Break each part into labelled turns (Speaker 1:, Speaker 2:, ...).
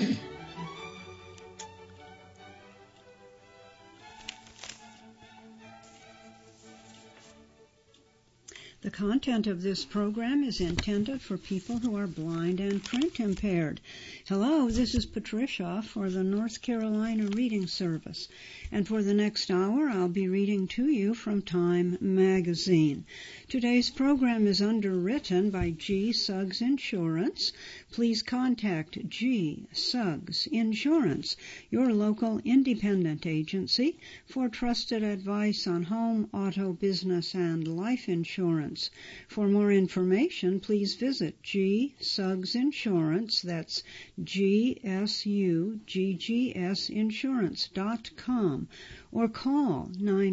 Speaker 1: The content of this program is intended for people who are blind and print impaired. Hello, this is Patricia for the North Carolina Reading Service. And for the next hour, I'll be reading to you from Time magazine. Today's program is underwritten by G. Suggs Insurance. Please contact G. Suggs Insurance, your local independent agency, for trusted advice on home, auto, business, and life insurance. For more information, please visit G. Suggs Insurance, that's GSUGGSinsurance.com, or call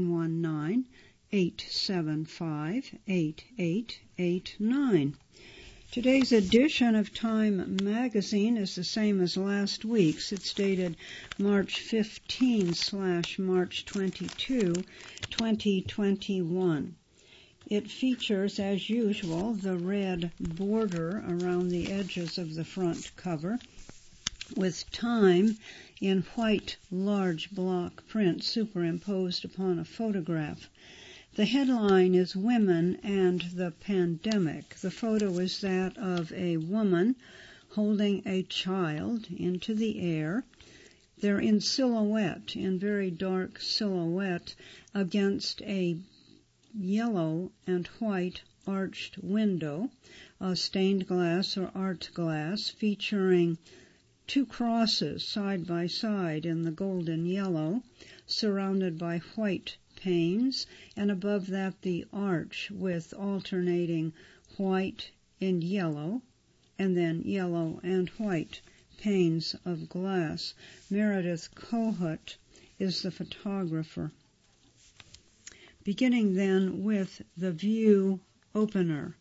Speaker 1: 919-875-8889. Today's edition of Time magazine is the same as last week's. It's dated March 15/March 22, 2021. It features, as usual, the red border around the edges of the front cover, with Time in white large block print superimposed upon a photograph. The headline is Women and the Pandemic. The photo is that of a woman holding a child into the air. They're in silhouette, in very dark silhouette, against a yellow and white arched window, stained glass or art glass, featuring two crosses side by side in the golden yellow, surrounded by white panes, and above that the arch with alternating white and yellow, and then yellow and white panes of glass. Meredith Kohut is the photographer. Beginning then with the view opener.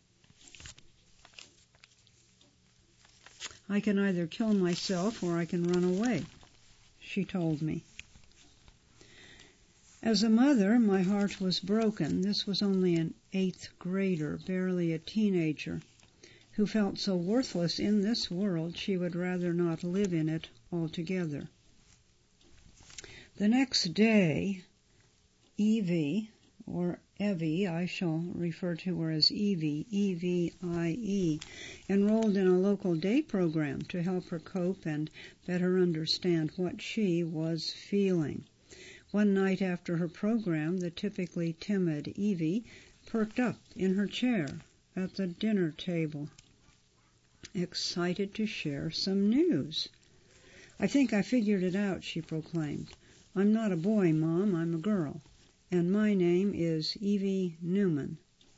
Speaker 1: I can either kill myself or I can run away, she told me. As a mother, my heart was broken. This was only an 8th grader, barely a teenager, who felt so worthless in this world she would rather not live in it altogether. The next day, Evie, or Evie, I shall refer to her as Evie, E-V-I-E, enrolled in a local day program to help her cope and better understand what she was feeling. One night after her program, the typically timid Evie perked up in her chair at the dinner table, excited to share some news. "I think I figured it out," she proclaimed. "I'm not a boy, Mom, I'm a girl. And my name is Evie Newman."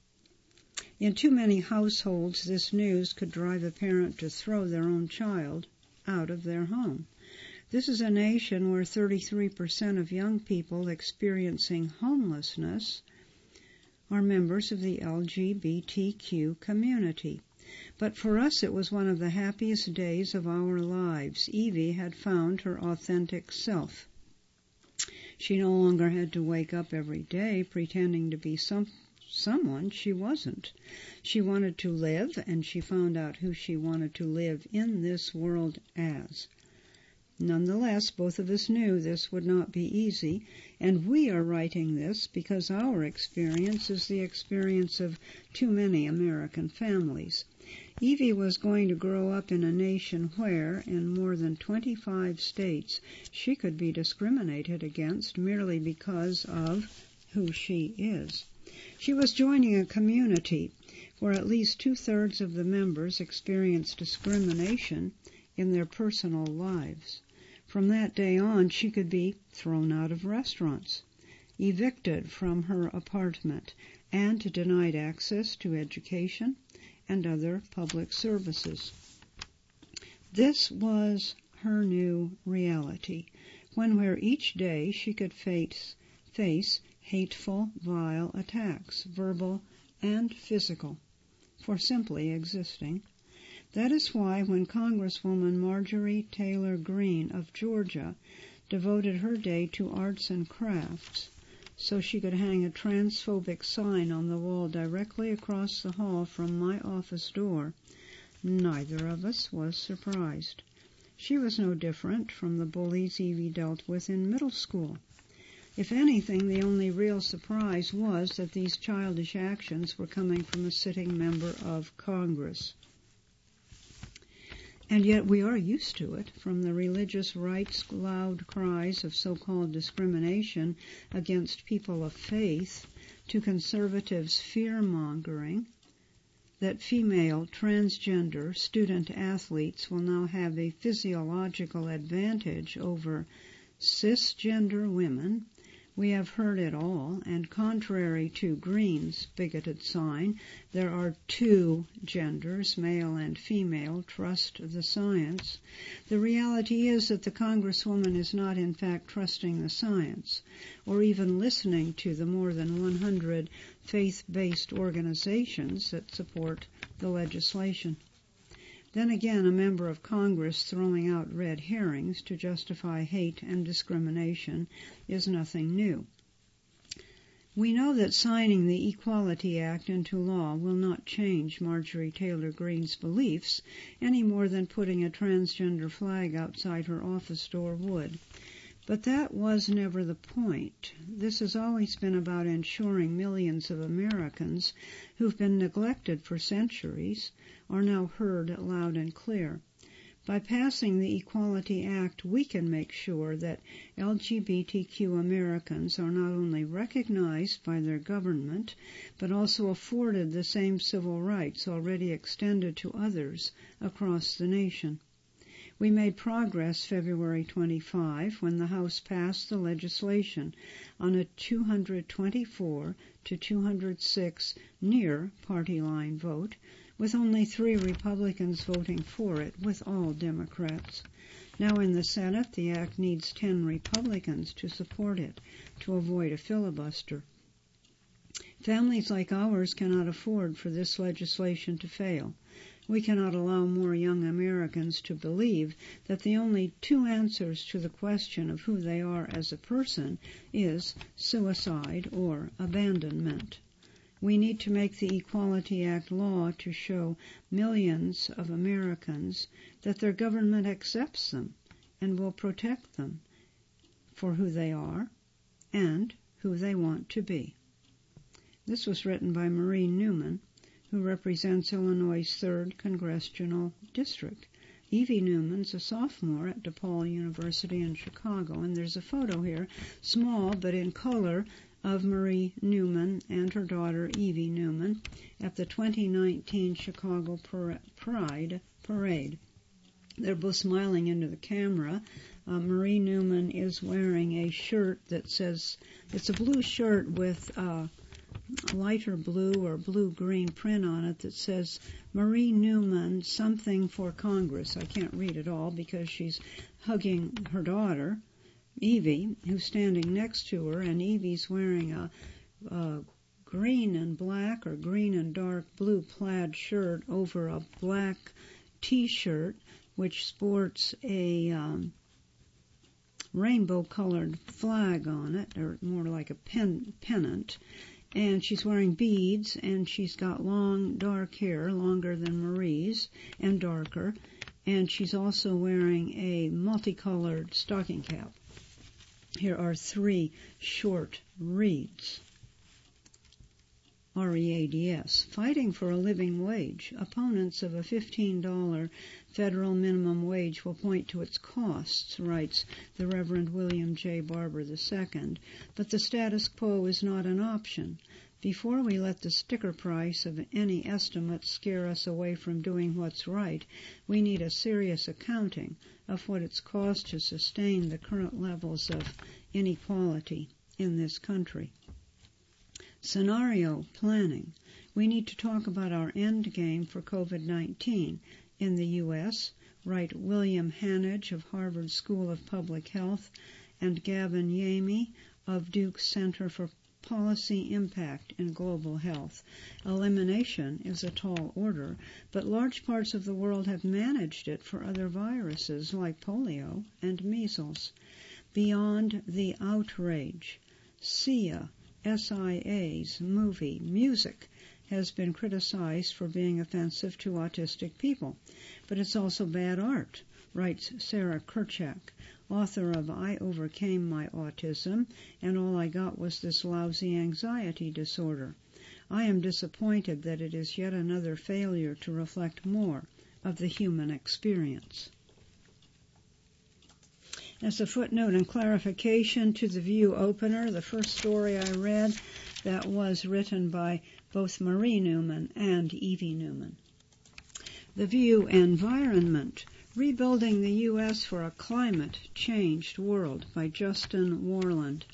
Speaker 1: In too many households, this news could drive a parent to throw their own child out of their home. This is a nation where 33% of young people experiencing homelessness are members of the LGBTQ community. But for us, it was one of the happiest days of our lives. Evie had found her authentic self. She no longer had to wake up every day pretending to be someone she wasn't. She wanted to live, and she found out who she wanted to live in this world as. Nonetheless, both of us knew this would not be easy, and we are writing this because our experience is the experience of too many American families. Evie was going to grow up in a nation where, in more than 25 states, she could be discriminated against merely because of who she is. She was joining a community where at least 2/3 of the members experienced discrimination in their personal lives. From that day on, she could be thrown out of restaurants, evicted from her apartment, and denied access to education and other public services. This was her new reality, one where each day she could face hateful, vile attacks, verbal and physical, for simply existing. That is why when Congresswoman Marjorie Taylor Greene of Georgia devoted her day to arts and crafts so she could hang a transphobic sign on the wall directly across the hall from my office door, neither of us was surprised. She was no different from the bullies Evie dealt with in middle school. If anything, the only real surprise was that these childish actions were coming from a sitting member of Congress. And yet we are used to it, from the religious right's loud cries of so-called discrimination against people of faith to conservatives' fear-mongering that female transgender student athletes will now have a physiological advantage over cisgender women. We have heard it all, and contrary to Green's bigoted sign, there are two genders, male and female, trust the science. The reality is that the Congresswoman is not in fact trusting the science, or even listening to the more than 100 faith-based organizations that support the legislation. Then again, a member of Congress throwing out red herrings to justify hate and discrimination is nothing new. We know that signing the Equality Act into law will not change Marjorie Taylor Greene's beliefs any more than putting a transgender flag outside her office door would. But that was never the point. This has always been about ensuring millions of Americans who've been neglected for centuries are now heard loud and clear. By passing the Equality Act, we can make sure that LGBTQ Americans are not only recognized by their government, but also afforded the same civil rights already extended to others across the nation. We made progress February 25 when the House passed the legislation on a 224 to 206 near party line vote, with only 3 Republicans voting for it, with all Democrats. Now in the Senate, the act needs 10 Republicans to support it to avoid a filibuster. Families like ours cannot afford for this legislation to fail. We cannot allow more young Americans to believe that the only 2 answers to the question of who they are as a person is suicide or abandonment. We need to make the Equality Act law to show millions of Americans that their government accepts them and will protect them for who they are and who they want to be. This was written by Marie Newman, who represents Illinois' 3rd Congressional District. Evie Newman's a sophomore at DePaul University in Chicago, and there's a photo here, small but in color, of Marie Newman and her daughter Evie Newman at the 2019 Chicago Pride Parade. They're both smiling into the camera. Marie Newman is wearing a shirt that says, it's a blue shirt with lighter blue or blue-green print on it that says Marie Newman, something for Congress. I can't read it all because she's hugging her daughter, Evie, who's standing next to her, and Evie's wearing a green and black or green and dark blue plaid shirt over a black T-shirt which sports a rainbow-colored flag on it, or more like a pennant. And she's wearing beads, and she's got long, dark hair, longer than Marie's, and darker. And she's also wearing a multicolored stocking cap. Here are 3 short reads. READS, fighting for a living wage. Opponents of a $15 federal minimum wage will point to its costs, writes the Reverend William J. Barber II, but the status quo is not an option. Before we let the sticker price of any estimate scare us away from doing what's right, we need a serious accounting of what it's cost to sustain the current levels of inequality in this country. Scenario planning. We need to talk about our end game for COVID-19 in the U.S., write William Hanage of Harvard School of Public Health and Gavin Yamey of Duke's Center for Policy Impact in Global Health. Elimination is a tall order, but large parts of the world have managed it for other viruses like polio and measles. Beyond the outrage, SIA's movie Music has been criticized for being offensive to autistic people, but it's also bad art. writes Sarah Kerchak, author of I Overcame My Autism, and All I Got Was This Lousy Anxiety Disorder. I am disappointed that it is yet another failure to reflect more of the human experience. As a footnote and clarification to the View opener, the first story I read that was written by both Marie Newman and Evie Newman. The View Environment, Rebuilding the U.S. for a Climate-Changed World by Justin Warland.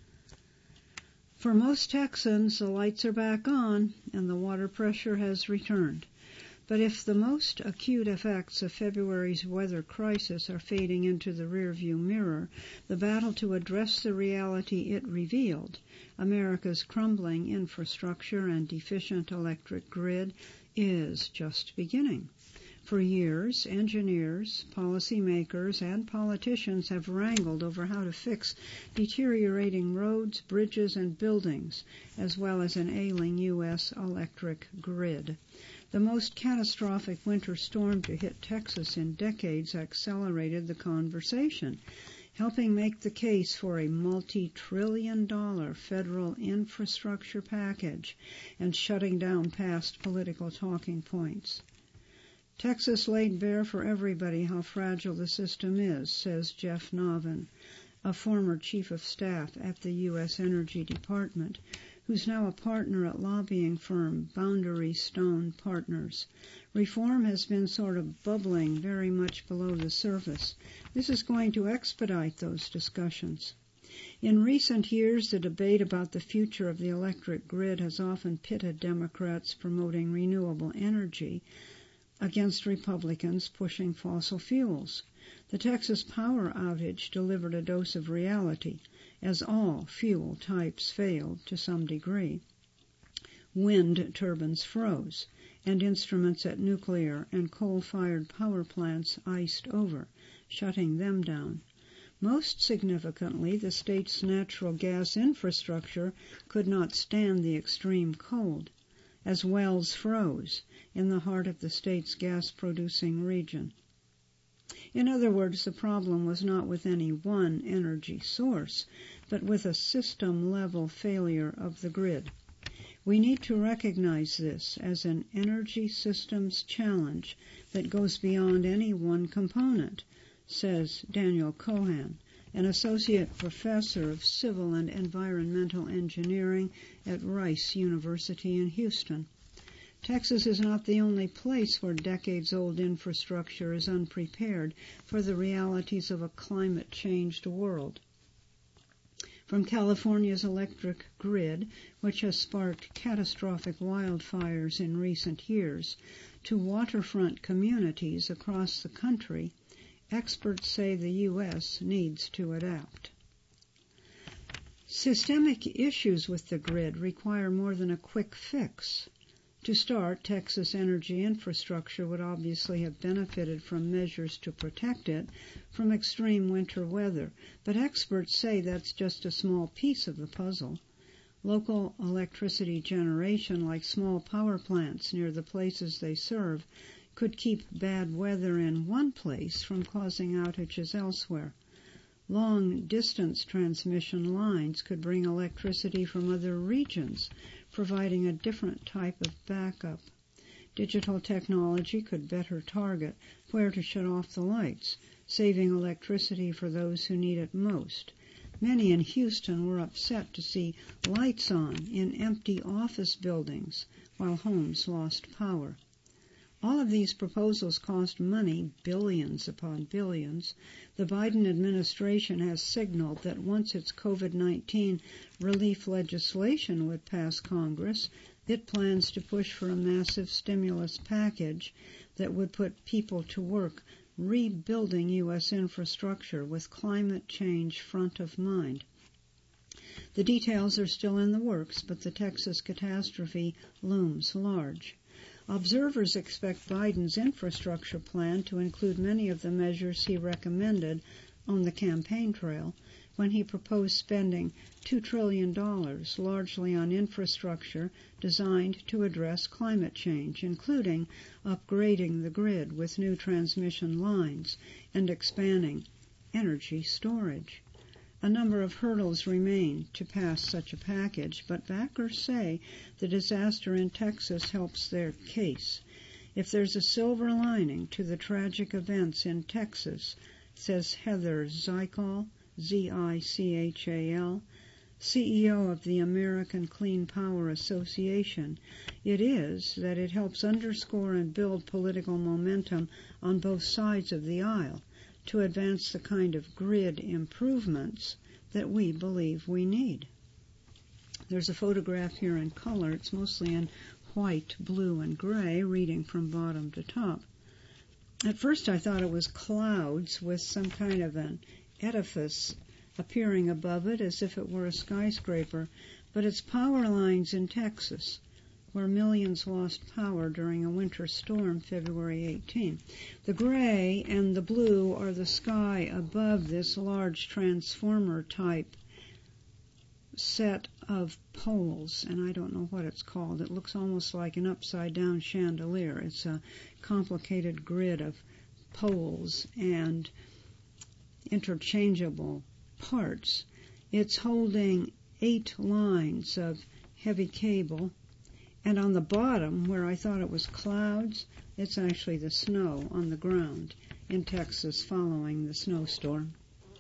Speaker 1: For most Texans, the lights are back on and the water pressure has returned. But if the most acute effects of February's weather crisis are fading into the rearview mirror, the battle to address the reality it revealed, America's crumbling infrastructure and deficient electric grid, is just beginning. For years, engineers, policymakers, and politicians have wrangled over how to fix deteriorating roads, bridges, and buildings, as well as an ailing U.S. electric grid. The most catastrophic winter storm to hit Texas in decades accelerated the conversation, helping make the case for a multi-trillion-dollar federal infrastructure package and shutting down past political talking points. Texas laid bare for everybody how fragile the system is, says Jeff Novin, a former chief of staff at the U.S. Energy Department, who's now a partner at lobbying firm Boundary Stone Partners. Reform has been sort of bubbling very much below the surface. This is going to expedite those discussions. In recent years, the debate about the future of the electric grid has often pitted Democrats promoting renewable energy against Republicans pushing fossil fuels. The Texas power outage delivered a dose of reality, as all fuel types failed to some degree. Wind turbines froze, and instruments at nuclear and coal-fired power plants iced over, shutting them down. Most significantly, the state's natural gas infrastructure could not stand the extreme cold, as wells froze in the heart of the state's gas-producing region. In other words, the problem was not with any one energy source, but with a system-level failure of the grid. We need to recognize this as an energy systems challenge that goes beyond any one component, says Daniel Cohan, an associate professor of civil and environmental engineering at Rice University in Houston. Texas is not the only place where decades-old infrastructure is unprepared for the realities of a climate-changed world. From California's electric grid, which has sparked catastrophic wildfires in recent years, to waterfront communities across the country, experts say the U.S. needs to adapt. Systemic issues with the grid require more than a quick fix. To start, Texas energy infrastructure would obviously have benefited from measures to protect it from extreme winter weather, but experts say that's just a small piece of the puzzle. Local electricity generation, like small power plants near the places they serve, could keep bad weather in one place from causing outages elsewhere. Long-distance transmission lines could bring electricity from other regions, providing a different type of backup. Digital technology could better target where to shut off the lights, saving electricity for those who need it most. Many in Houston were upset to see lights on in empty office buildings while homes lost power. All of these proposals cost money, billions upon billions. The Biden administration has signaled that once its COVID-19 relief legislation would pass Congress, it plans to push for a massive stimulus package that would put people to work rebuilding U.S. infrastructure with climate change front of mind. The details are still in the works, but the Texas catastrophe looms large. Observers expect Biden's infrastructure plan to include many of the measures he recommended on the campaign trail, when he proposed spending $2 trillion, largely on infrastructure designed to address climate change, including upgrading the grid with new transmission lines and expanding energy storage. A number of hurdles remain to pass such a package, but backers say the disaster in Texas helps their case. If there's a silver lining to the tragic events in Texas, says Heather Zichal, Zichal, CEO of the American Clean Power Association, it is that it helps underscore and build political momentum on both sides of the aisle to advance the kind of grid improvements that we believe we need. There's a photograph here in color. It's mostly in white, blue, and gray, reading from bottom to top. At first I thought it was clouds with some kind of an edifice appearing above it as if it were a skyscraper, but it's power lines in Texas, where millions lost power during a winter storm February 18. The gray and the blue are the sky above this large transformer-type set of poles, and I don't know what it's called. It looks almost like an upside-down chandelier. It's a complicated grid of poles and interchangeable parts. It's holding 8 lines of heavy cable, and on the bottom, where I thought it was clouds, it's actually the snow on the ground in Texas following the snowstorm.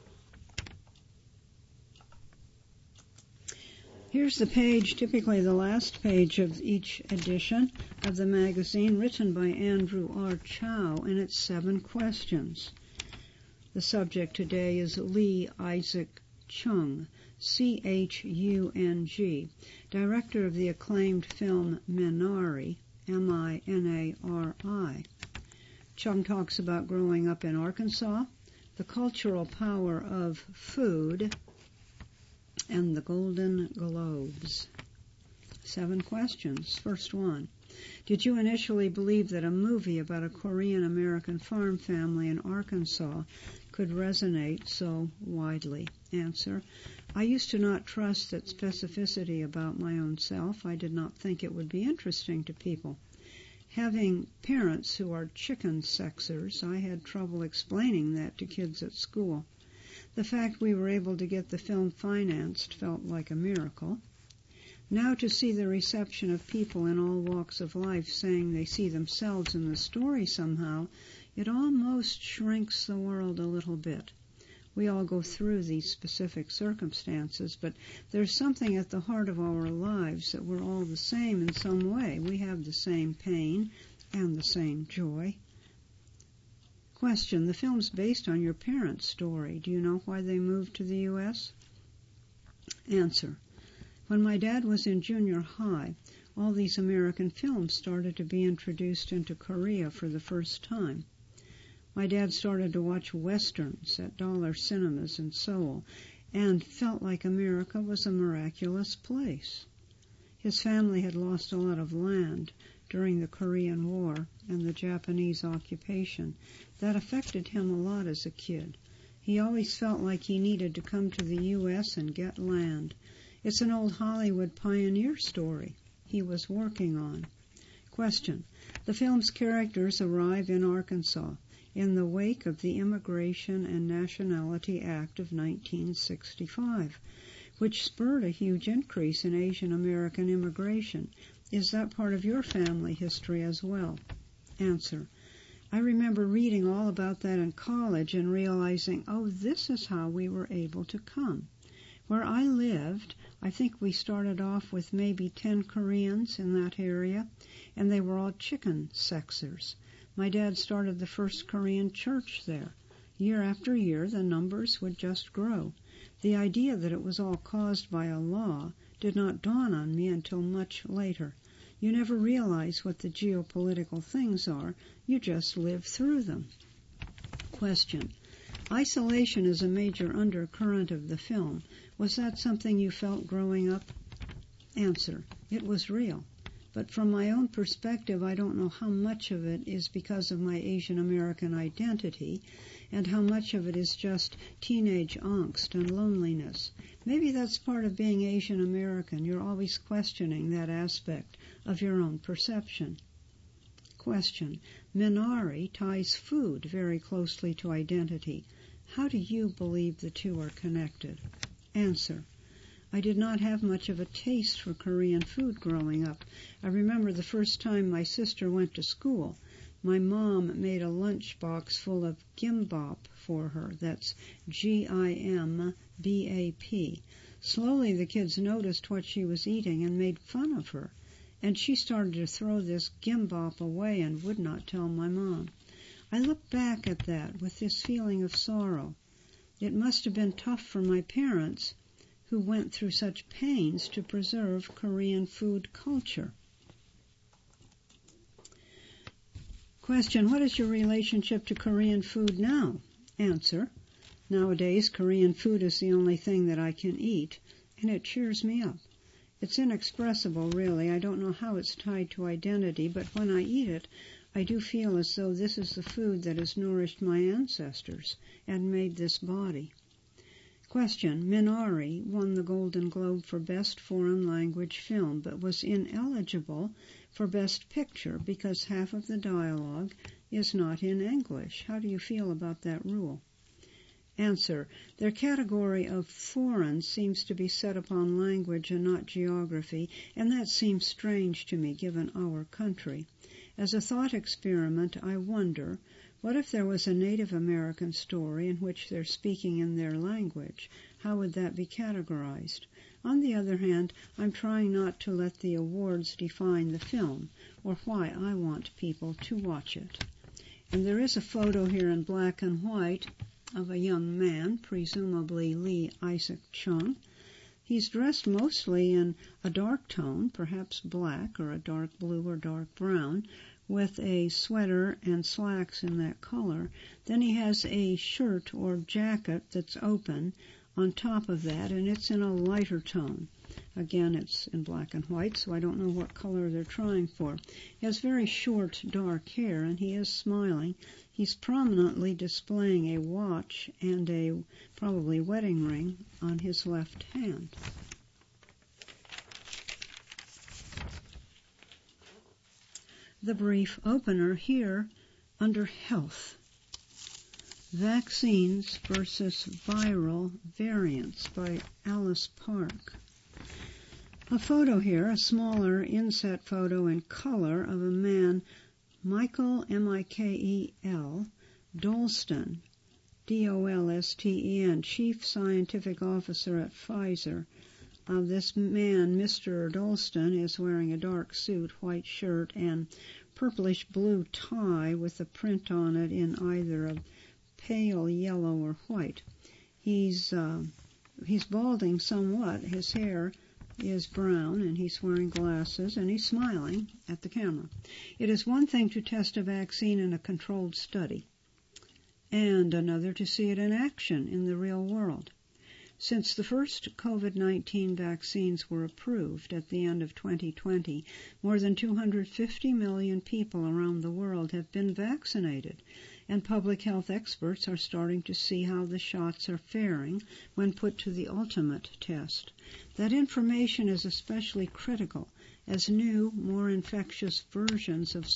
Speaker 1: Here's the page, typically the last page of each edition of the magazine, written by Andrew R. Chow, and it's 7 questions. The subject today is Lee Isaac Chung, C-H-U-N-G, director of the acclaimed film Minari, M-I-N-A-R-I. Chung talks about growing up in Arkansas, the cultural power of food, and the Golden Globes. 7 questions. First one. Did you initially believe that a movie about a Korean-American farm family in Arkansas could resonate so widely? Answer. I used to not trust that specificity about my own self. I did not think it would be interesting to people. Having parents who are chicken sexers, I had trouble explaining that to kids at school. The fact we were able to get the film financed felt like a miracle. Now to see the reception of people in all walks of life saying they see themselves in the story somehow, it almost shrinks the world a little bit. We all go through these specific circumstances, but there's something at the heart of our lives that we're all the same in some way. We have the same pain and the same joy. Question. The film's based on your parents' story. Do you know why they moved to the U.S.? Answer. When my dad was in junior high, all these American films started to be introduced into Korea for the first time. My dad started to watch westerns at dollar cinemas in Seoul and felt like America was a miraculous place. His family had lost a lot of land during the Korean War and the Japanese occupation. That affected him a lot as a kid. He always felt like he needed to come to the U.S. and get land. It's an old Hollywood pioneer story he was working on. Question. The film's characters arrive in Arkansas in the wake of the Immigration and Nationality Act of 1965, which spurred a huge increase in Asian American immigration. Is that part of your family history as well? Answer. I remember reading all about that in college and realizing, oh, this is how we were able to come. Where I lived, I think we started off with maybe 10 Koreans in that area, and they were all chicken sexers. My dad started the first Korean church there. Year after year, the numbers would just grow. The idea that it was all caused by a law did not dawn on me until much later. You never realize what the geopolitical things are. You just live through them. Question. Isolation is a major undercurrent of the film. Was that something you felt growing up? Answer. It was real. But from my own perspective, I don't know how much of it is because of my Asian American identity and how much of it is just teenage angst and loneliness. Maybe that's part of being Asian American. You're always questioning that aspect of your own perception. Question. Minari ties food very closely to identity. How do you believe the two are connected? Answer. I did not have much of a taste for Korean food growing up. I remember the first time my sister went to school. My mom made a lunchbox full of gimbap for her. That's Gimbap. Slowly the kids noticed what she was eating and made fun of her. And she started to throw this gimbap away and would not tell my mom. I look back at that with this feeling of sorrow. It must have been tough for my parents, who went through such pains to preserve Korean food culture. Question. What is your relationship to Korean food now? Answer. Nowadays, Korean food is the only thing that I can eat, and it cheers me up. It's inexpressible, really. I don't know how it's tied to identity, but when I eat it, I do feel as though this is the food that has nourished my ancestors and made this body. Question. Minari won the Golden Globe for Best Foreign Language Film, but was ineligible for Best Picture because half of the dialogue is not in English. How do you feel about that rule? Answer. Their category of foreign seems to be set upon language and not geography, and that seems strange to me given our country. As a thought experiment, I wonder, what if there was a Native American story in which they're speaking in their language? How would that be categorized? On the other hand, I'm trying not to let the awards define the film or why I want people to watch it. And there is a photo here in black and white of a young man, presumably Lee Isaac Chung. He's dressed mostly in a dark tone, perhaps black or a dark blue or dark brown, with a sweater and slacks in that color. Then he has a shirt or jacket that's open on top of that, and it's in a lighter tone. Again, it's in black and white, so I don't know what color they're trying for. He has very short, dark hair, and he is smiling. He's prominently displaying a watch and a probably wedding ring on his left hand. The brief opener here under health. Vaccines versus viral variants by Alice Park. A photo here, a smaller inset photo in color of a man, Michael, M-I-K-E-L, Dolsten, D-O-L-S-T-E-N, Chief Scientific Officer at Pfizer. This man, Mr. Dolsten, is wearing a dark suit, white shirt, and purplish blue tie with a print on it in either a pale yellow or white. He's balding somewhat. His hair is brown, and he's wearing glasses, and he's smiling at the camera. It is one thing to test a vaccine in a controlled study, and another to see it in action in the real world. Since the first COVID-19 vaccines were approved at the end of 2020, more than 250 million people around the world have been vaccinated, and public health experts are starting to see how the shots are faring when put to the ultimate test. That information is especially critical as new, more infectious versions of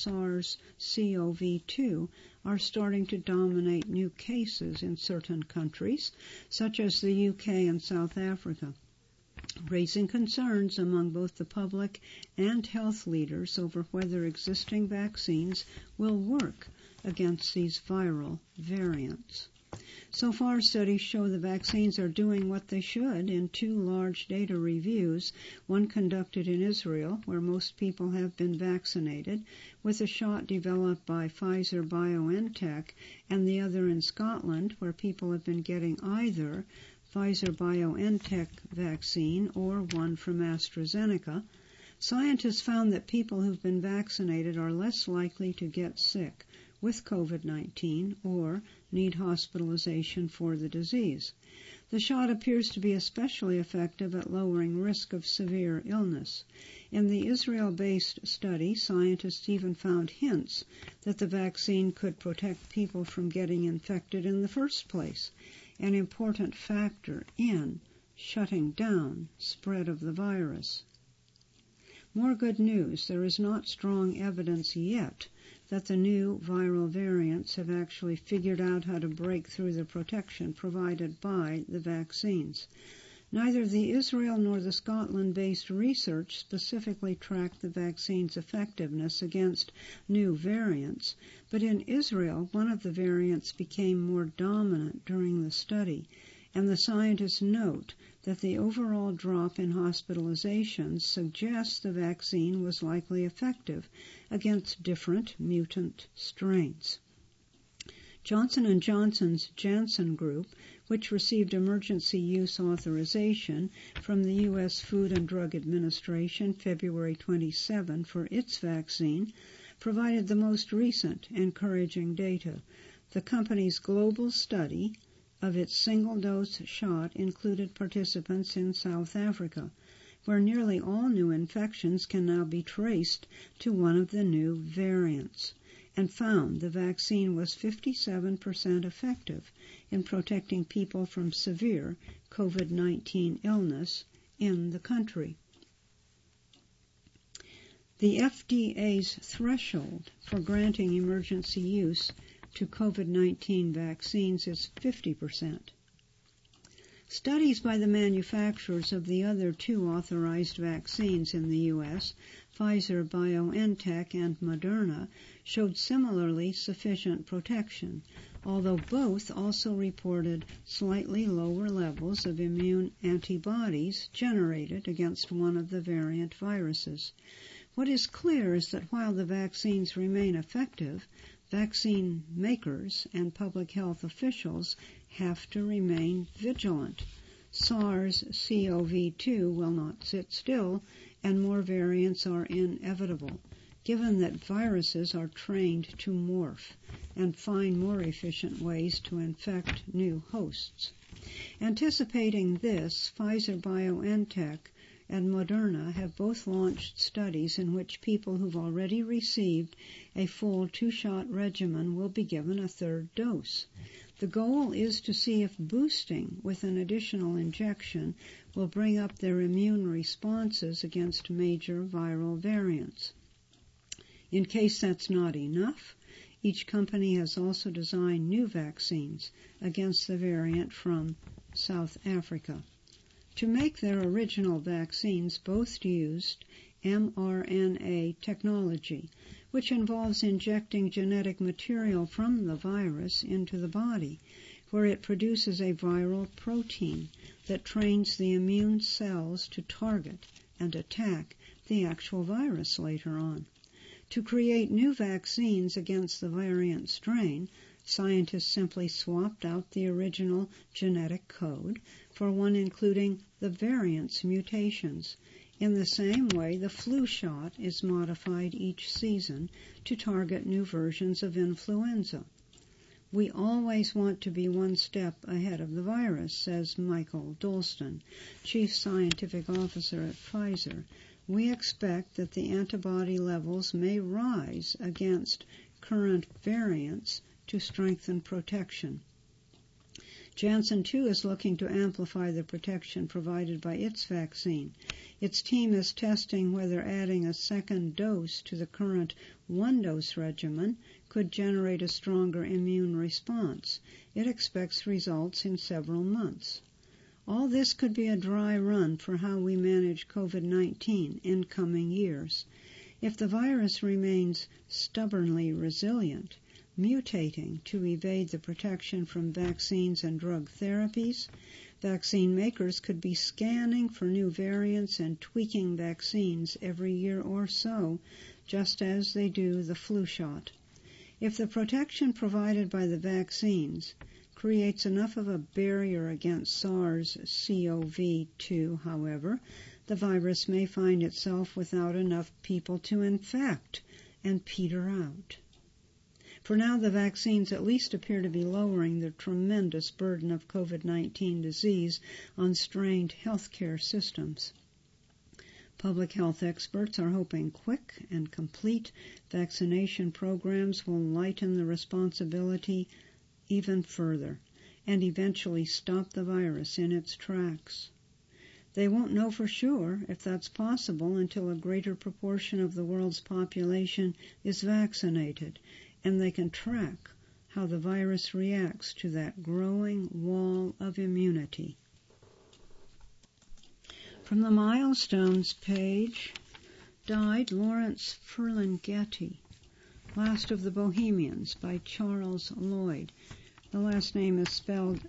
Speaker 1: SARS-CoV-2 are starting to dominate new cases in certain countries, such as the UK and South Africa, raising concerns among both the public and health leaders over whether existing vaccines will work against these viral variants. So far, studies show the vaccines are doing what they should in two large data reviews, one conducted in Israel, where most people have been vaccinated, with a shot developed by Pfizer-BioNTech, and the other in Scotland, where people have been getting either Pfizer-BioNTech vaccine or one from AstraZeneca. Scientists found that people who've been vaccinated are less likely to get sick with COVID-19 or need hospitalization for the disease. The shot appears to be especially effective at lowering risk of severe illness. In the Israel-based study, scientists even found hints that the vaccine could protect people from getting infected in the first place, an important factor in shutting down spread of the virus. More good news. There is not strong evidence yet that the new viral variants have actually figured out how to break through the protection provided by the vaccines. Neither the Israel nor the Scotland-based research specifically tracked the vaccine's effectiveness against new variants, but in Israel, one of the variants became more dominant during the study, and the scientists note that the overall drop in hospitalizations suggests the vaccine was likely effective against different mutant strains. Johnson & Johnson's Janssen Group, which received emergency use authorization from the U.S. Food and Drug Administration February 27 for its vaccine, provided the most recent encouraging data. The company's global study of its single-dose shot included participants in South Africa, where nearly all new infections can now be traced to one of the new variants, and found the vaccine was 57% effective in protecting people from severe COVID-19 illness in the country. The FDA's threshold for granting emergency use to COVID-19 vaccines is 50%. Studies by the manufacturers of the other two authorized vaccines in the U.S., Pfizer-BioNTech and Moderna, showed similarly sufficient protection, although both also reported slightly lower levels of immune antibodies generated against one of the variant viruses. What is clear is that while the vaccines remain effective, vaccine makers and public health officials have to remain vigilant. SARS-CoV-2 will not sit still, and more variants are inevitable, given that viruses are trained to morph and find more efficient ways to infect new hosts. Anticipating this, Pfizer-BioNTech and Moderna have both launched studies in which people who've already received a full 2-shot regimen will be given a third dose. The goal is to see if boosting with an additional injection will bring up their immune responses against major viral variants. In case that's not enough, each company has also designed new vaccines against the variant from South Africa. To make their original vaccines, both used mRNA technology, which involves injecting genetic material from the virus into the body, where it produces a viral protein that trains the immune cells to target and attack the actual virus later on. To create new vaccines against the variant strain, scientists simply swapped out the original genetic code for one including the variant's mutations. In the same way, the flu shot is modified each season to target new versions of influenza. We always want to be one step ahead of the virus, says Michael Dolston, Chief Scientific Officer at Pfizer. We expect that the antibody levels may rise against current variants to strengthen protection. Janssen, too, is looking to amplify the protection provided by its vaccine. Its team is testing whether adding a second dose to the current one-dose regimen could generate a stronger immune response. It expects results in several months. All this could be a dry run for how we manage COVID-19 in coming years. If the virus remains stubbornly resilient, mutating to evade the protection from vaccines and drug therapies, vaccine makers could be scanning for new variants and tweaking vaccines every year or so, just as they do the flu shot. If the protection provided by the vaccines creates enough of a barrier against SARS-CoV-2, however, the virus may find itself without enough people to infect and peter out. For now, the vaccines at least appear to be lowering the tremendous burden of COVID-19 disease on strained healthcare systems. Public health experts are hoping quick and complete vaccination programs will lighten the responsibility even further and eventually stop the virus in its tracks. They won't know for sure if that's possible until a greater proportion of the world's population is vaccinated and they can track how the virus reacts to that growing wall of immunity. From the Milestones page, died Lawrence Ferlinghetti, Last of the Bohemians by Charles Lloyd. The last name is spelled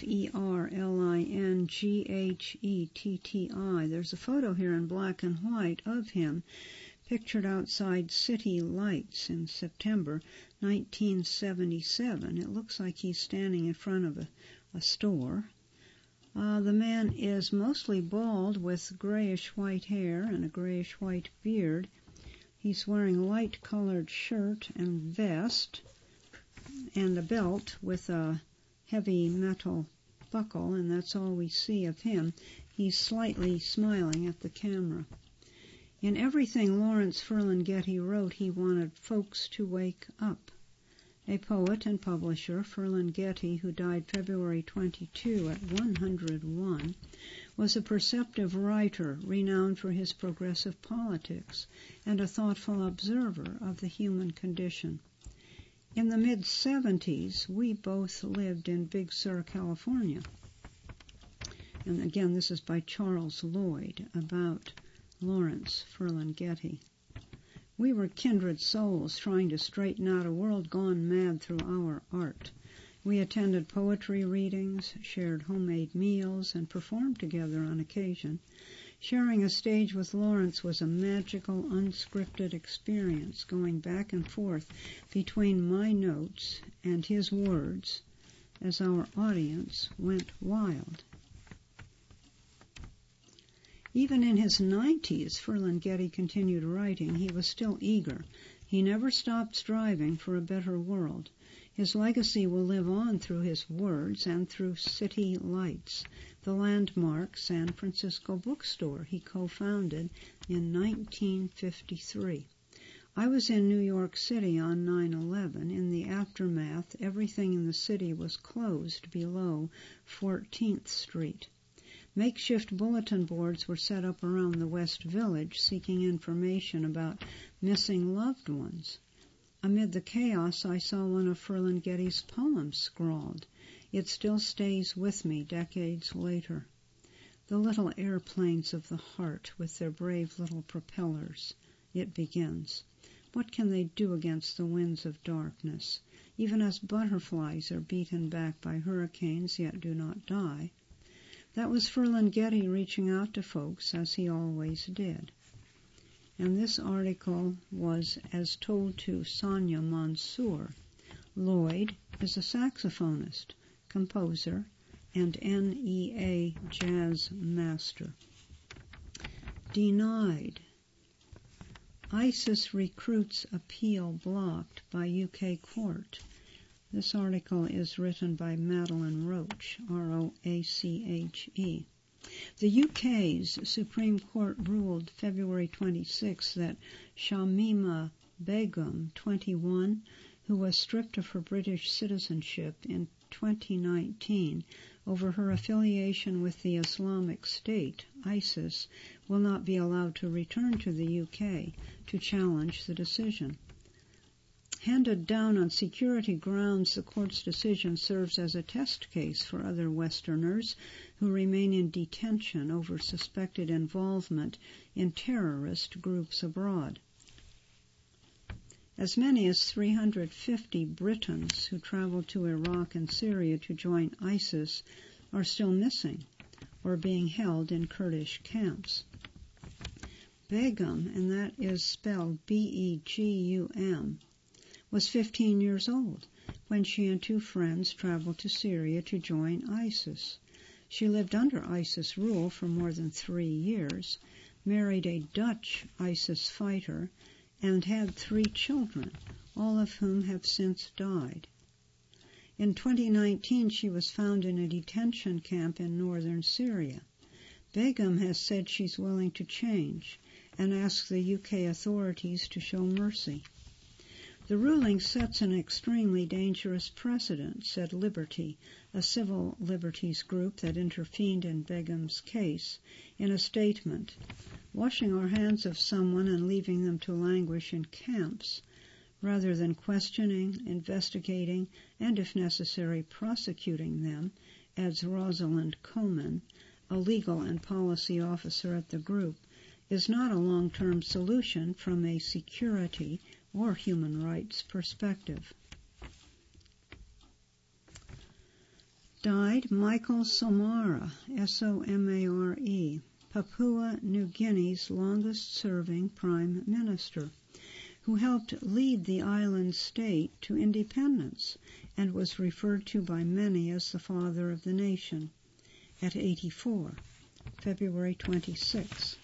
Speaker 1: Ferlinghetti. There's a photo here in black and white of him, pictured outside City Lights in September 1977. It looks like he's standing in front of a store. The man is mostly bald with grayish-white hair and a grayish-white beard. He's wearing a light-colored shirt and vest and a belt with a heavy metal buckle, and that's all we see of him. He's slightly smiling at the camera. In everything Lawrence Ferlinghetti wrote, he wanted folks to wake up. A poet and publisher, Ferlinghetti, who died February 22 at 101, was a perceptive writer renowned for his progressive politics and a thoughtful observer of the human condition. In the mid-70s, we both lived in Big Sur, California. And again, this is by Charles Lloyd about Lawrence Ferlinghetti. We were kindred souls trying to straighten out a world gone mad through our art. We attended poetry readings, shared homemade meals, and performed together on occasion. Sharing a stage with Lawrence was a magical, unscripted experience, going back and forth between my notes and his words as our audience went wild. Even in his 90s, Ferlinghetti continued writing. He was still eager. He never stopped striving for a better world. His legacy will live on through his words and through City Lights, the landmark San Francisco bookstore he co-founded in 1953. I was in New York City on 9/11. In the aftermath, everything in the city was closed below 14th Street. Makeshift bulletin boards were set up around the West Village seeking information about missing loved ones. Amid the chaos, I saw one of Ferlinghetti's poems scrawled. It still stays with me decades later. The little airplanes of the heart with their brave little propellers. It begins. What can they do against the winds of darkness? Even as butterflies are beaten back by hurricanes yet do not die. That was Ferlinghetti reaching out to folks, as he always did. And this article was as told to Sonia Mansour. Lloyd is a saxophonist, composer, and NEA jazz master. Denied. ISIS recruits appeal blocked by UK court. This article is written by Madeline Roche, R-O-A-C-H-E. The UK's Supreme Court ruled February 26 that Shamima Begum, 21, who was stripped of her British citizenship in 2019 over her affiliation with the Islamic State, ISIS, will not be allowed to return to the UK to challenge the decision. Handed down on security grounds, the court's decision serves as a test case for other Westerners who remain in detention over suspected involvement in terrorist groups abroad. As many as 350 Britons who traveled to Iraq and Syria to join ISIS are still missing or being held in Kurdish camps. Begum, and that is spelled B-E-G-U-M, was 15 years old when she and two friends traveled to Syria to join ISIS. She lived under ISIS rule for more than 3 years, married a Dutch ISIS fighter, and had 3 children, all of whom have since died. In 2019, she was found in a detention camp in northern Syria. Begum has said she's willing to change. and asked the UK authorities to show mercy. The ruling sets an extremely dangerous precedent, said Liberty, a civil liberties group that intervened in Begum's case, in a statement. Washing our hands of someone and leaving them to languish in camps, rather than questioning, investigating, and if necessary prosecuting them, adds Rosalind Coman, a legal and policy officer at the group, is not a long-term solution from a security or human rights perspective. Died Michael Somare, S-O-M-A-R-E, Papua New Guinea's longest-serving prime minister, who helped lead the island state to independence and was referred to by many as the father of the nation, at 84, February 26.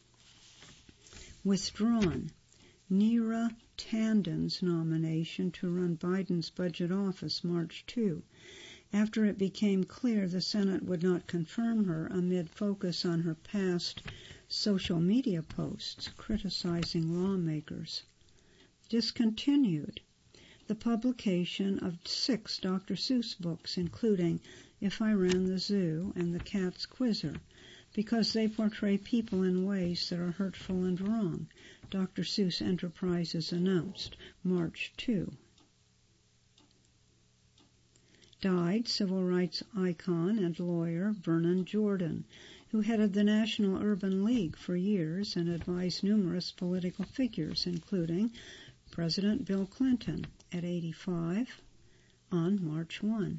Speaker 1: Withdrawn. Neera Tanden's nomination to run Biden's budget office March 2, after it became clear the Senate would not confirm her amid focus on her past social media posts criticizing lawmakers. Discontinued. The publication of 6 Dr. Seuss books, including If I Ran the Zoo and The Cat's Quizzer, because they portray people in ways that are hurtful and wrong, Dr. Seuss Enterprises announced, March 2. Died civil rights icon and lawyer Vernon Jordan, who headed the National Urban League for years and advised numerous political figures, including President Bill Clinton, at 85, on March 1.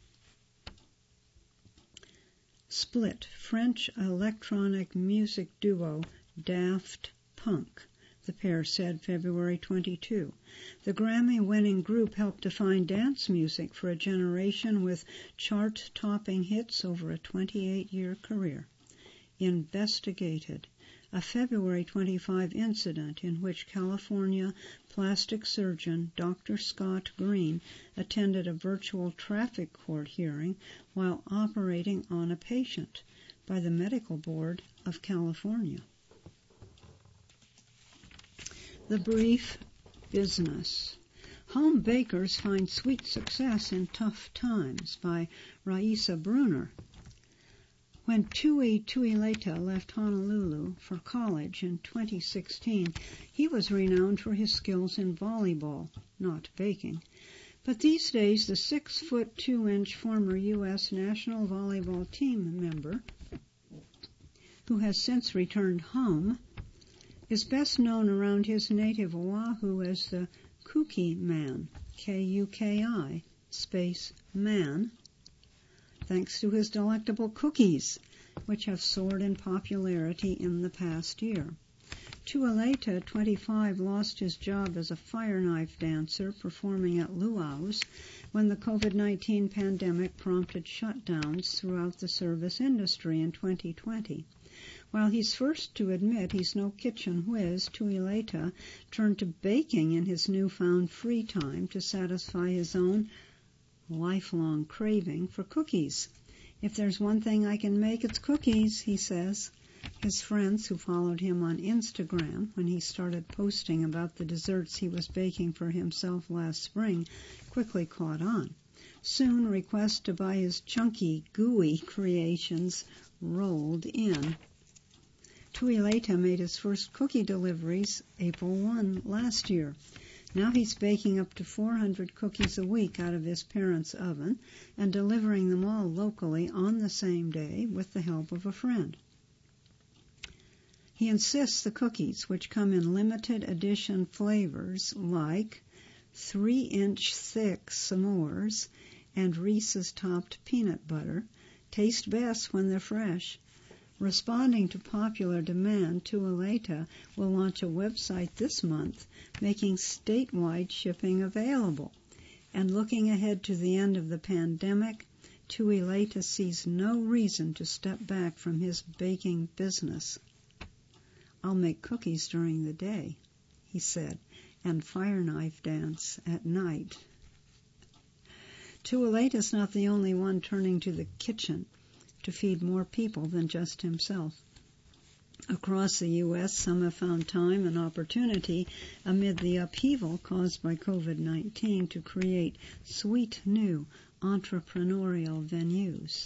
Speaker 1: Split, French electronic music duo Daft Punk, the pair said February 22. The Grammy-winning group helped define dance music for a generation with chart-topping hits over a 28-year career. Investigated. A February 25 incident in which California plastic surgeon Dr. Scott Green attended a virtual traffic court hearing while operating on a patient by the Medical Board of California. The Brief Business. Home bakers find sweet success in tough times by Raisa Bruner. When Tui Tuileta left Honolulu for college in 2016, he was renowned for his skills in volleyball, not baking. But these days, the 6-foot 2-inch former U.S. national volleyball team member, who has since returned home, is best known around his native Oahu as the Kuki Man, K-U-K-I, space man, thanks to his delectable cookies, which have soared in popularity in the past year. Tuileta, 25, lost his job as a fire knife dancer performing at luau's when the COVID-19 pandemic prompted shutdowns throughout the service industry in 2020. While he's first to admit he's no kitchen whiz, Tuileta turned to baking in his newfound free time to satisfy his own lifelong craving for cookies. If there's one thing I can make, it's cookies, he says. His friends who followed him on Instagram when he started posting about the desserts he was baking for himself last spring quickly caught on. Soon requests to buy his chunky, gooey creations rolled in. Tuileta made his first cookie deliveries April 1 last year. Now he's baking up to 400 cookies a week out of his parents' oven and delivering them all locally on the same day with the help of a friend. He insists the cookies, which come in limited edition flavors like 3-inch thick s'mores and Reese's topped peanut butter, taste best when they're fresh. Responding to popular demand, Tuileta will launch a website this month making statewide shipping available. And looking ahead to the end of the pandemic, Tuileta sees no reason to step back from his baking business. I'll make cookies during the day, he said, and fire knife dance at night. Tuileta's not the only one turning to the kitchen to feed more people than just himself. Across the U.S., some have found time and opportunity amid the upheaval caused by COVID-19 to create sweet new entrepreneurial venues.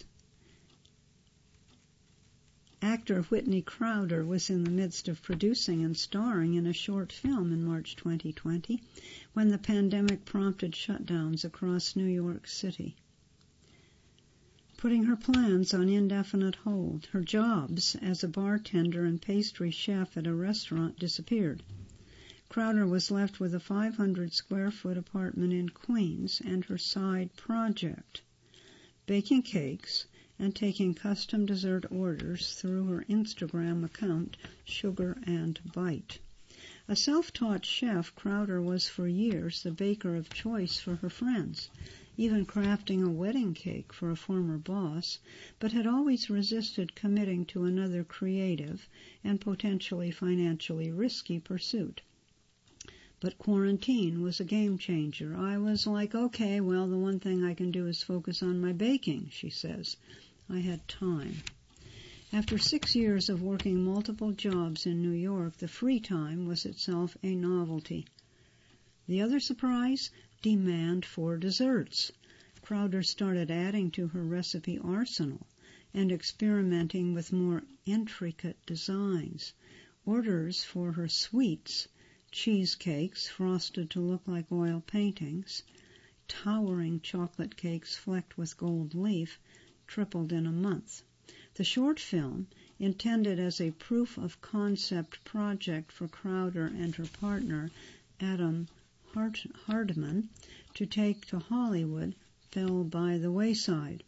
Speaker 1: Actor Whitney Crowder was in the midst of producing and starring in a short film in March 2020 when the pandemic prompted shutdowns across New York City, putting her plans on indefinite hold. Her jobs as a bartender and pastry chef at a restaurant disappeared. Crowder was left with a 500-square-foot apartment in Queens and her side project, baking cakes and taking custom dessert orders through her Instagram account, Sugar and Bite. A self-taught chef, Crowder was for years the baker of choice for her friends, even crafting a wedding cake for a former boss, but had always resisted committing to another creative and potentially financially risky pursuit. But quarantine was a game changer. I was like, okay, well, the one thing I can do is focus on my baking, she says. I had time. After 6 years of working multiple jobs in New York, the free time was itself a novelty. The other surprise? Demand for desserts. Crowder started adding to her recipe arsenal and experimenting with more intricate designs. Orders for her sweets, cheesecakes frosted to look like oil paintings, towering chocolate cakes flecked with gold leaf, tripled in a month. The short film, intended as a proof of concept project for Crowder and her partner, Adam Hardman, to take to Hollywood, fell by the wayside.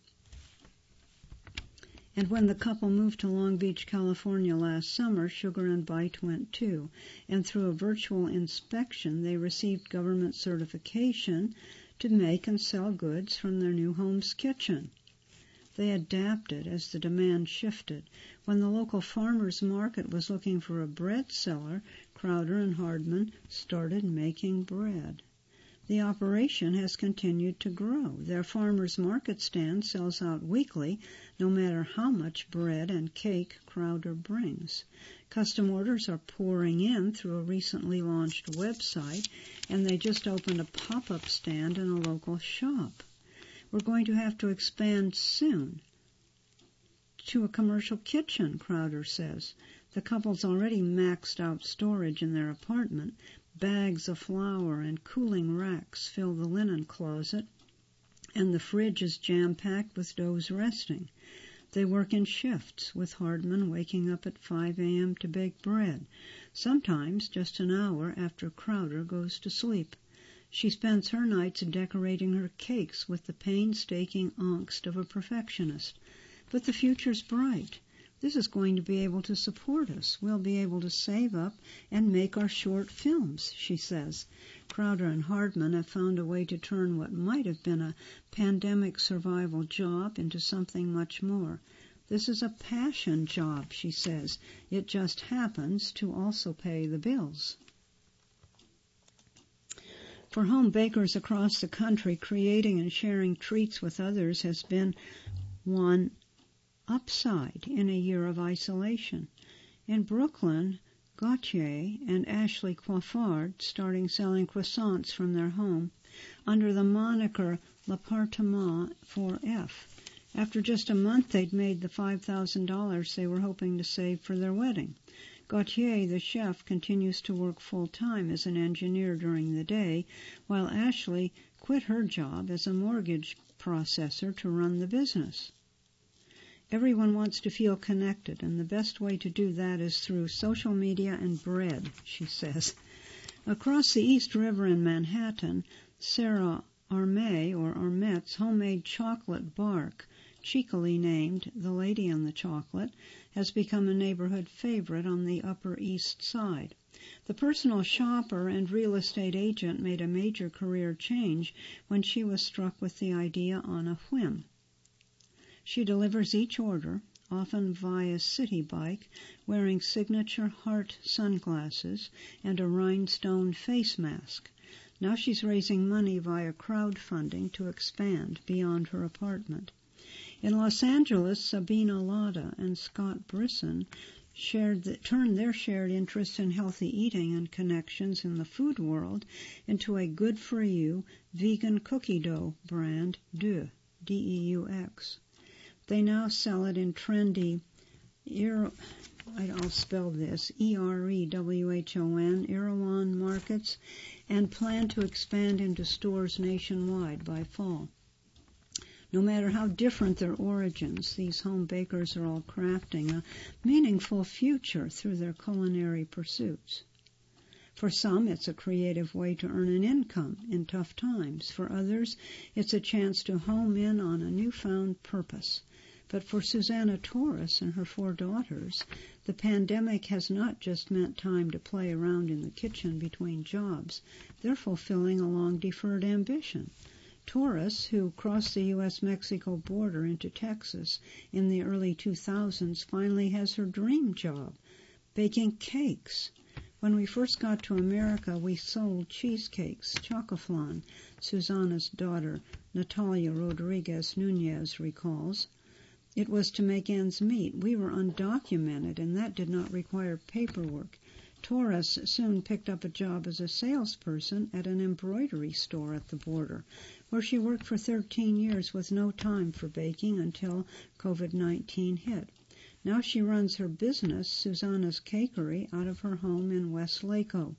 Speaker 1: And when the couple moved to Long Beach, California last summer, Sugar and Bite went too, and through a virtual inspection they received government certification to make and sell goods from their new home's kitchen. They adapted as the demand shifted. When the local farmers market was looking for a bread seller, Crowder and Hardman started making bread. The operation has continued to grow. Their farmers market stand sells out weekly, no matter how much bread and cake Crowder brings. Custom orders are pouring in through a recently launched website, and they just opened a pop-up stand in a local shop. We're going to have to expand soon to a commercial kitchen, Crowder says. The couple's already maxed out storage in their apartment. Bags of flour and cooling racks fill the linen closet, and the fridge is jam-packed with doughs resting. They work in shifts, with Hardman waking up at 5 a.m. to bake bread, sometimes just an hour after Crowder goes to sleep. She spends her nights decorating her cakes with the painstaking angst of a perfectionist. But the future's bright. This is going to be able to support us. We'll be able to save up and make our short films, she says. Crowder and Hardman have found a way to turn what might have been a pandemic survival job into something much more. This is a passion job, she says. It just happens to also pay the bills. For home bakers across the country, creating and sharing treats with others has been one upside in a year of isolation. In Brooklyn, Gautier and Ashley Coiffard starting selling croissants from their home under the moniker L'Appartement 4F. After just a month, they'd made the $5,000 they were hoping to save for their wedding. Gautier, the chef, continues to work full-time as an engineer during the day, while Ashley quit her job as a mortgage processor to run the business. Everyone wants to feel connected, and the best way to do that is through social media and bread, she says. Across the East River in Manhattan, Sarah Armet's homemade chocolate bark, cheekily named The Lady in the Chocolate, has become a neighborhood favorite on the Upper East Side. The personal shopper and real estate agent made a major career change when she was struck with the idea on a whim. She delivers each order, often via city bike, wearing signature heart sunglasses and a rhinestone face mask. Now she's raising money via crowdfunding to expand beyond her apartment. In Los Angeles, Sabina Lada and Scott Brisson turned their shared interest in healthy eating and connections in the food world into a good-for-you vegan cookie dough brand, Deux, D-E-U-X. They now sell it in trendy, I'll spell this, E-R-E-W-H-O-N, Erewhon markets, and plan to expand into stores nationwide by fall. No matter how different their origins, these home bakers are all crafting a meaningful future through their culinary pursuits. For some, it's a creative way to earn an income in tough times. For others, it's a chance to home in on a newfound purpose. But for Susana Torres and her 4 daughters, the pandemic has not just meant time to play around in the kitchen between jobs. They're fulfilling a long-deferred ambition. Torres, who crossed the U.S.-Mexico border into Texas in the early 2000s, finally has her dream job, baking cakes. When we first got to America, we sold cheesecakes, Chocoflan, Susana's daughter, Natalia Rodriguez Nunez, recalls. It was to make ends meet. We were undocumented, and that did not require paperwork. Torres soon picked up a job as a salesperson at an embroidery store at the border, where she worked for 13 years with no time for baking until COVID-19 hit. Now she runs her business, Susana's Cakery, out of her home in Westlaco.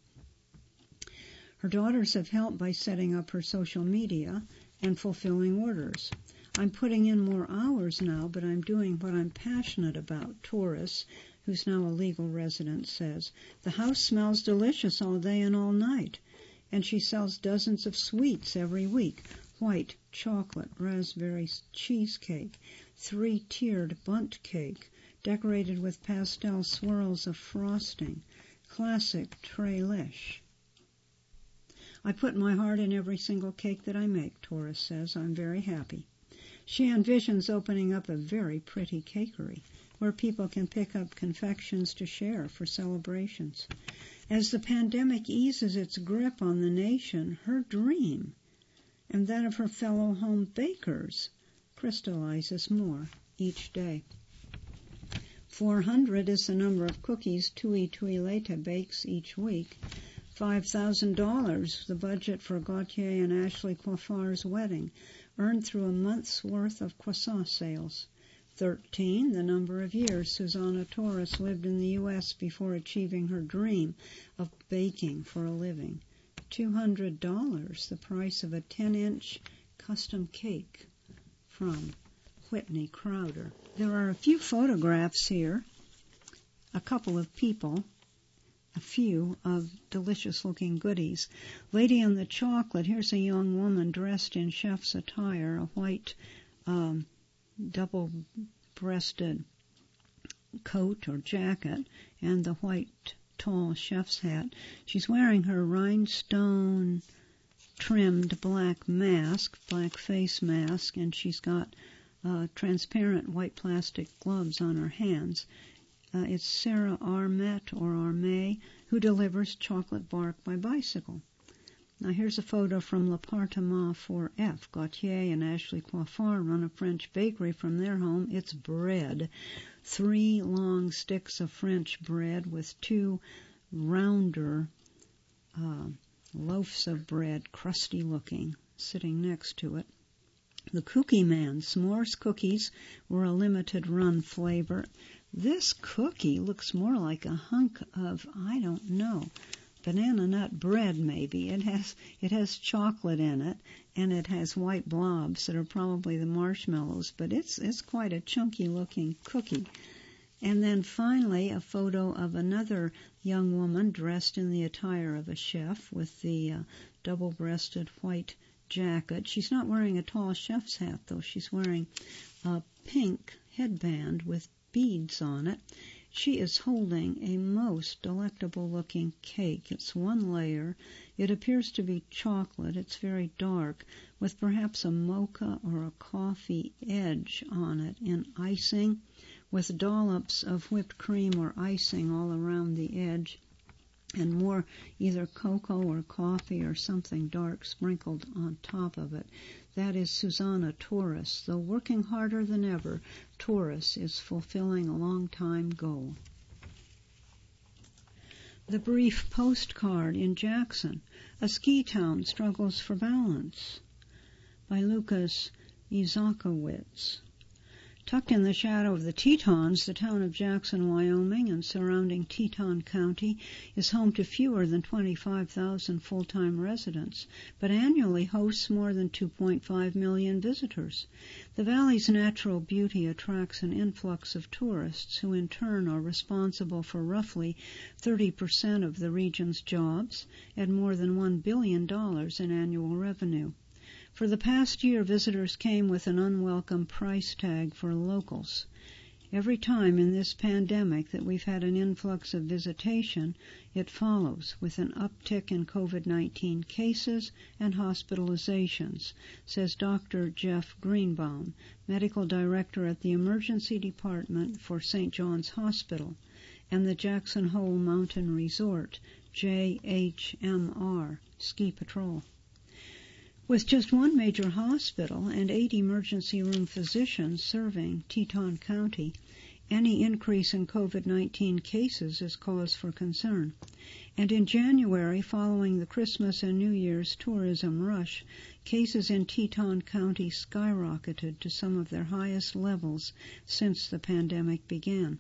Speaker 1: Her daughters have helped by setting up her social media and fulfilling orders. I'm putting in more hours now, but I'm doing what I'm passionate about, Torres, who's now a legal resident, says. The house smells delicious all day and all night, and she sells dozens of sweets every week. White, chocolate, raspberry cheesecake, 3-tiered bundt cake, decorated with pastel swirls of frosting, classic tres leches. I put my heart in every single cake that I make, Torres says. I'm very happy. She envisions opening up a very pretty cakery where people can pick up confections to share for celebrations. As the pandemic eases its grip on the nation, her dream and that of her fellow home bakers crystallizes more each day. 400 is the number of cookies Tui Tuileta bakes each week. $5,000, the budget for Gautier and Ashley Coiffar's wedding, earned through a month's worth of croissant sales. 13, the number of years Susana Torres lived in the U.S. before achieving her dream of baking for a living. $200, the price of a 10-inch custom cake from Whitney Crowder. There are a few photographs here, a couple of people, a few of delicious-looking goodies. Lady in the Chocolate, here's a young woman dressed in chef's attire, a white double-breasted coat or jacket, and the white tall chef's hat. She's wearing her rhinestone-trimmed black mask, black face mask, and she's got transparent white plastic gloves on her hands. It's Sarah Armet or Armay, who delivers chocolate bark by bicycle. Now here's a photo from L'Appartement 4F. Gautier and Ashley Coiffar run a French bakery from their home. It's bread. 3 long sticks of French bread with 2 rounder loaves of bread, crusty looking, sitting next to it. The Cookie Man s'mores cookies were a limited run flavor. This cookie looks more like a hunk of, I don't know, banana nut bread maybe. It has chocolate in it, and it has white blobs that are probably the marshmallows, but it's quite a chunky looking cookie. And then finally a photo of another young woman dressed in the attire of a chef with the double-breasted white jacket. She's not wearing a tall chef's hat, though. She's wearing a pink headband with beads on it. She is holding a most delectable-looking cake. It's 1 layer. It appears to be chocolate. It's very dark, with perhaps a mocha or a coffee edge on it in icing, with dollops of whipped cream or icing all around the edge, and more either cocoa or coffee or something dark sprinkled on top of it. That is Susana Torres. Though working harder than ever, Torres is fulfilling a long-time goal. The Brief Postcard in Jackson, A Ski Town Struggles for Balance, by Lucas Izakowicz. Tucked in the shadow of the Tetons, the town of Jackson, Wyoming, and surrounding Teton County is home to fewer than 25,000 full-time residents, but annually hosts more than 2.5 million visitors. The valley's natural beauty attracts an influx of tourists who in turn are responsible for roughly 30% of the region's jobs and more than $1 billion in annual revenue. For the past year, visitors came with an unwelcome price tag for locals. Every time in this pandemic that we've had an influx of visitation, it follows with an uptick in COVID-19 cases and hospitalizations, says Dr. Jeff Greenbaum, medical director at the emergency department for St. John's Hospital and the Jackson Hole Mountain Resort, JHMR, Ski Patrol. With just one major hospital and 8 emergency room physicians serving Teton County, any increase in COVID-19 cases is cause for concern. And in January, following the Christmas and New Year's tourism rush, cases in Teton County skyrocketed to some of their highest levels since the pandemic began.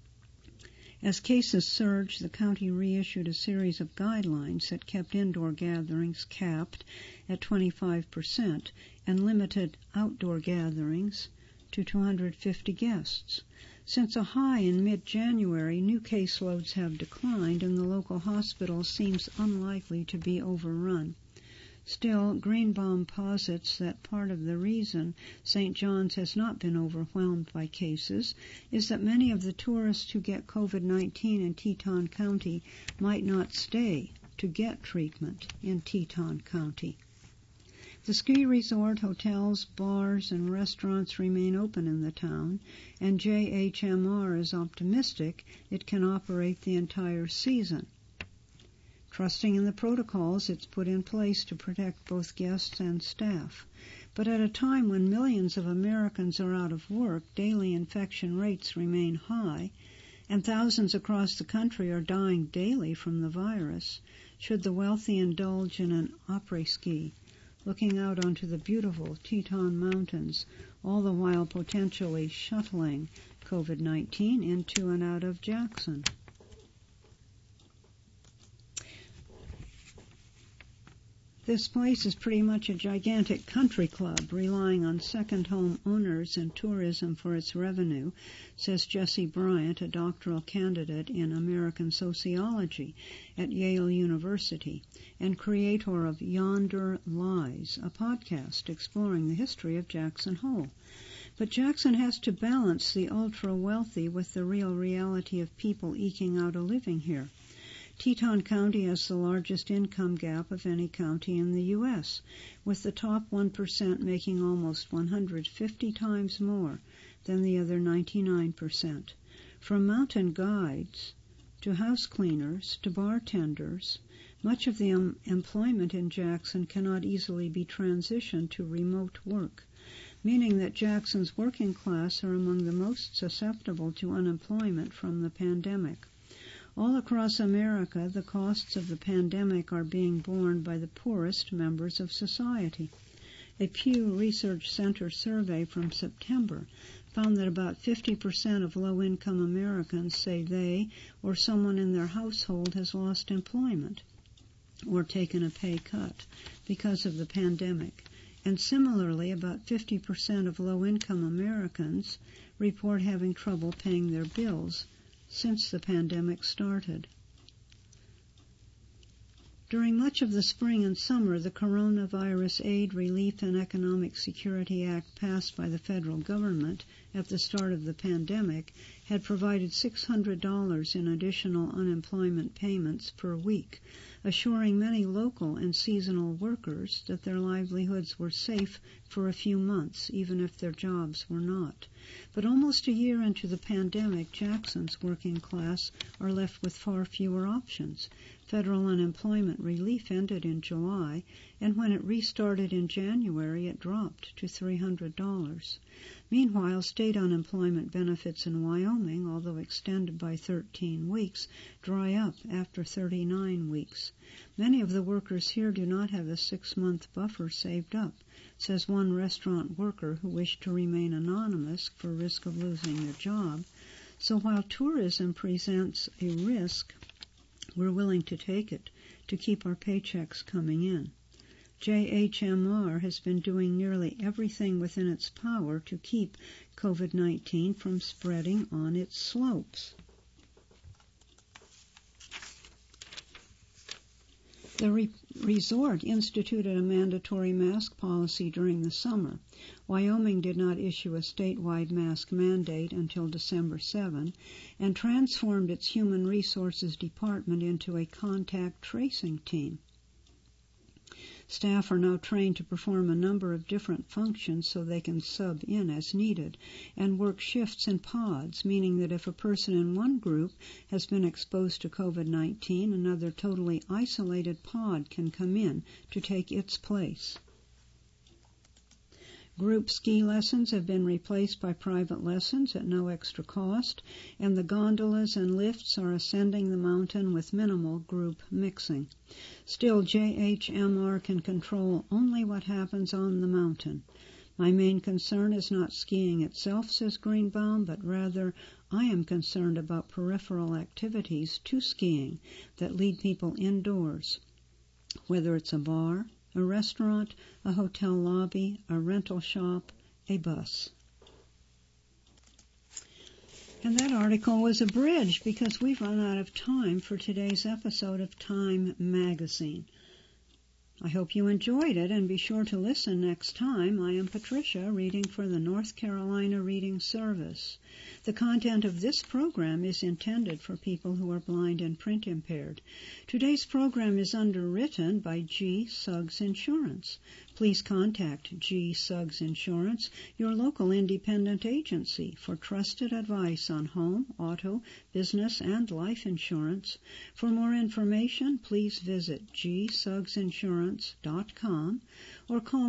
Speaker 1: As cases surged, the county reissued a series of guidelines that kept indoor gatherings capped at 25% and limited outdoor gatherings to 250 guests. Since a high in mid-January, new caseloads have declined and the local hospital seems unlikely to be overrun. Still, Greenbaum posits that part of the reason St. John's has not been overwhelmed by cases is that many of the tourists who get COVID-19 in Teton County might not stay to get treatment in Teton County. The ski resort, hotels, bars, and restaurants remain open in the town, and JHMR is optimistic it can operate the entire season, trusting in the protocols it's put in place to protect both guests and staff. But at a time when millions of Americans are out of work, daily infection rates remain high, and thousands across the country are dying daily from the virus, should the wealthy indulge in an après-ski, looking out onto the beautiful Teton Mountains, all the while potentially shuttling COVID-19 into and out of Jackson. This place is pretty much a gigantic country club, relying on second home owners and tourism for its revenue, says Jesse Bryant, a doctoral candidate in American sociology at Yale University and creator of Yonder Lies, a podcast exploring the history of Jackson Hole. But Jackson has to balance the ultra-wealthy with the real reality of people eking out a living here. Teton County has the largest income gap of any county in the U.S., with the top 1% making almost 150 times more than the other 99%. From mountain guides to house cleaners to bartenders, much of the employment in Jackson cannot easily be transitioned to remote work, meaning that Jackson's working class are among the most susceptible to unemployment from the pandemic. All across America, the costs of the pandemic are being borne by the poorest members of society. A Pew Research Center survey from September found that about 50% of low-income Americans say they or someone in their household has lost employment or taken a pay cut because of the pandemic. And similarly, about 50% of low-income Americans report having trouble paying their bills since the pandemic started. During much of the spring and summer, the Coronavirus Aid, Relief, and Economic Security Act passed by the federal government at the start of the pandemic had provided $600 in additional unemployment payments per week, assuring many local and seasonal workers that their livelihoods were safe for a few months, even if their jobs were not. But almost a year into the pandemic, Jackson's working class are left with far fewer options. Federal unemployment relief ended in July, and when it restarted in January, it dropped to $300. Meanwhile, state unemployment benefits in Wyoming, although extended by 13 weeks, dry up after 39 weeks. Many of the workers here do not have a 6-month buffer saved up, says one restaurant worker who wished to remain anonymous for risk of losing their job. So while tourism presents a risk, we're willing to take it to keep our paychecks coming in. JHMR has been doing nearly everything within its power to keep COVID-19 from spreading on its slopes. The resort instituted a mandatory mask policy during the summer. Wyoming did not issue a statewide mask mandate until December 7 and transformed its Human Resources Department into a contact tracing team. Staff are now trained to perform a number of different functions so they can sub in as needed and work shifts in pods, meaning that if a person in one group has been exposed to COVID-19, another totally isolated pod can come in to take its place. Group ski lessons have been replaced by private lessons at no extra cost, and the gondolas and lifts are ascending the mountain with minimal group mixing. Still, JHMR can control only what happens on the mountain. My main concern is not skiing itself, says Greenbaum, but rather I am concerned about peripheral activities to skiing that lead people indoors, whether it's a bar, a restaurant, a hotel lobby, a rental shop, a bus. And that article was abridged because we've run out of time for today's episode of Time Magazine. I hope you enjoyed it, and be sure to listen next time. I am Patricia, reading for the North Carolina Reading Service. The content of this program is intended for people who are blind and print impaired. Today's program is underwritten by G. Suggs Insurance. Please contact G. Suggs Insurance, your local independent agency, for trusted advice on home, auto, business, and life insurance. For more information, please visit gsuggsinsurance.com or call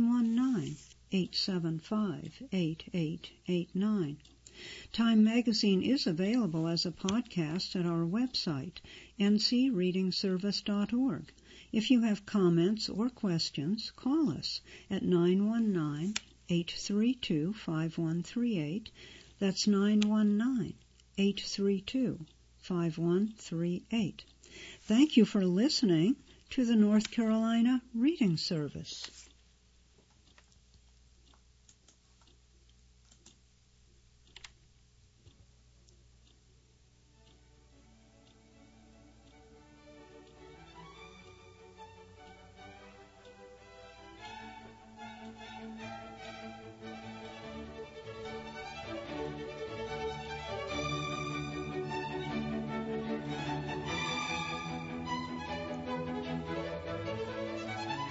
Speaker 1: 919-875-8889. Time Magazine is available as a podcast at our website, ncreadingservice.org. If you have comments or questions, call us at 919-832-5138. That's 919-832-5138. Thank you for listening to the North Carolina Reading Service.